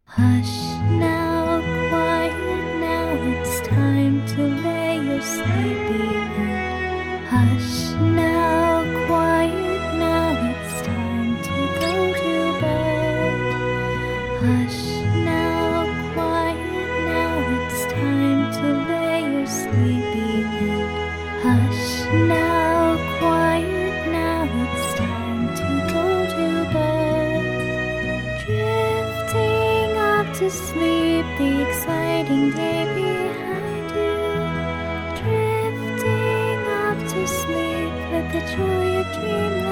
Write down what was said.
Hush now, quiet now, it's time to lay your sleepy head. Hush now, quiet now, it's time to go to bed. Hush now, quiet now, it's time to lay your sleepy head. Hush now, quiet now, it's time to go to bed. Drifting off to sleep, the exciting day behind you. Drifting off to sleep, let the joy of dreaming